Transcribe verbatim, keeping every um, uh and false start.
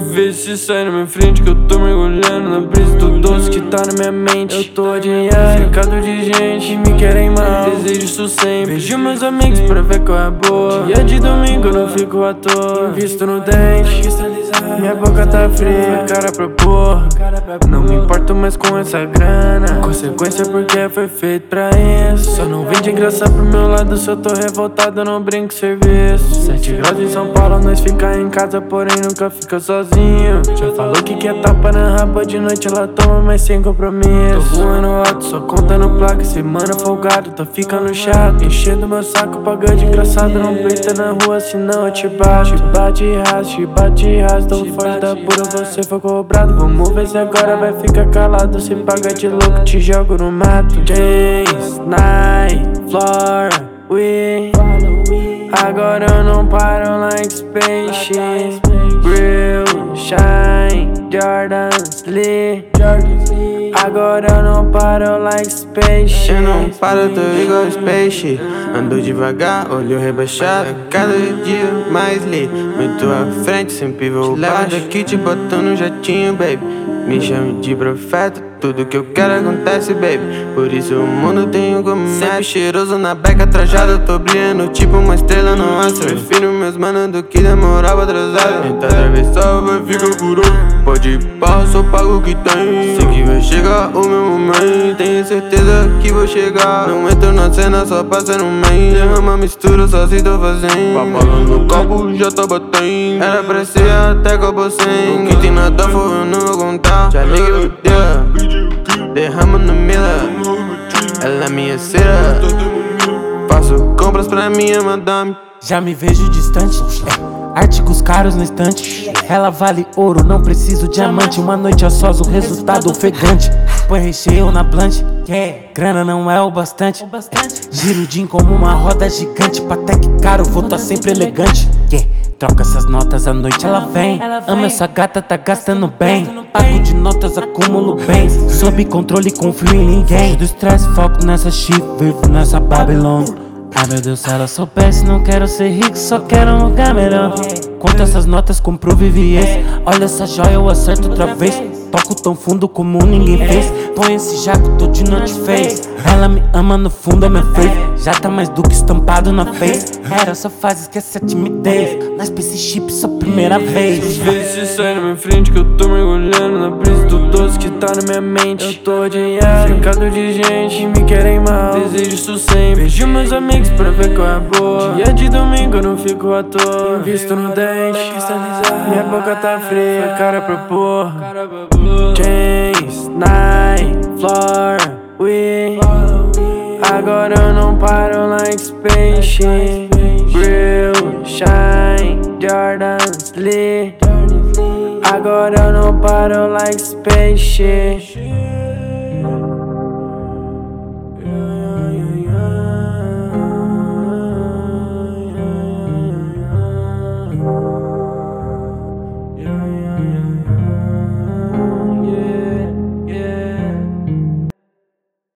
Vê se sai na minha frente que eu tô mergulhando na brisa do doce que tá na minha mente. Eu tô odiando, cercado de gente que me querem mal, desejo isso sempre. Vejo meus amigos pra ver qual é a boa. Dia de domingo eu não fico à toa, invisto no dente, minha boca tá fria, cara pra porra. Não me importo mais com essa grana, consequência porque foi feito pra isso. Só não vem de graça pro meu lado, se eu tô revoltado eu não brinco serviço. Sete graus em São Paulo, nós fica em casa, porém nunca fica sozinho. Já falou que quer tapa na raba, de noite ela toma, mas sem compromisso. Tô voando alto, só contando placa, semana folgado, tô ficando chato. Enchendo meu saco, paga de engraçado, não peita na rua, senão eu te bato. Te bate e raso, te bate e raso, tô forte da pura, você foi cobrado. Vamos ver se agora vai ficar calado, se paga de louco, te jogo no mato. James, Night, Flora, we. Agora eu não paro like spaceship. Grill, Shine, Jordans, Lee. Agora eu não paro like spaceship. Eu não paro, tô igual spaceship. Ando devagar, olho rebaixado, cada dia mais li. Muito à frente, sempre vou baixo. Daqui te boto no jatinho, baby. Me chame de profeta, tudo que eu quero acontece, baby. Por isso o mundo tem um gourmet. Sempre cheiroso na beca, trajado, tô brilhando tipo uma estrela no astro. Prefiro meus manos do que demorar pra atrasar. Tenta atravessar, vai ficar por outro. Pode ir pau, só pago o que tem. Sei que vai chegar o meu momento, tenho certeza que vou chegar. Não entro na cena, só passa no main. Derrama mistura, só se tô fazendo. Papalando no copo, já tá batendo. Era pra ser até copo sem. O que tem nada for, eu não vou contar. Já liguei o dia, derrama no Mila. Ela é minha cera. Faço compras pra minha madame. Já me vejo distante, é, artigos caros no estante. Ela vale ouro, não preciso diamante. Uma noite a sós, o resultado ofegante. Põe recheio na blunt, grana não é o bastante. Giro din como uma roda gigante. Patek caro, vou tá sempre elegante. Troca essas notas, à noite ela vem. Ama essa gata, tá gastando bem. Pago de notas, acumulo bens. Sob controle, confio em ninguém. Do estresse, foco nessa chip, vivo nessa Babylon. Ai meu Deus, se ela soubesse, não quero ser rico, só quero um lugar melhor. Conta essas notas, compro Vivier. Olha essa joia, eu acerto outra vez. Toco tão fundo como ninguém fez. Põe esse jaco, tô de noite face. Ela me ama no fundo, é minha faith. Já tá mais do que estampado na face. Era só faz, esquece a timidez. Na spaceship, só primeira vez. Vê se sai na minha frente que eu tô mergulhando na brisa do doce que tá na minha mente. Eu tô odiando, cercado de gente que me querem mal, desejo isso sempre. Vejo meus amigos pra ver qual é a boa. Dia de domingo eu não fico à toa, invisto no dente, minha boca tá fria, cara pra porra. James, Night, Flora, we. Agora eu não paro like spaceship. Grill, Shine, Jordans, Lee. Agora eu não paro like spaceship.